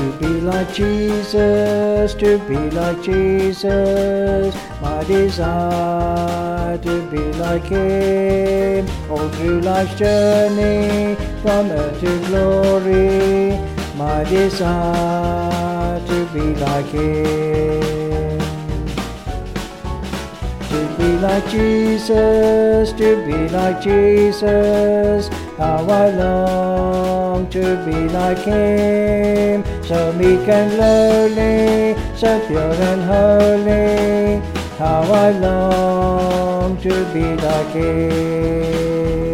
To be like Jesus, to be like Jesus, my desire to be like Him. All through life's journey, from earth to glory, my desire to be like Him. To be like Jesus, to be like Jesus, how I long to be like Him. So meek and lowly, so pure and holy, how I long to be like Him.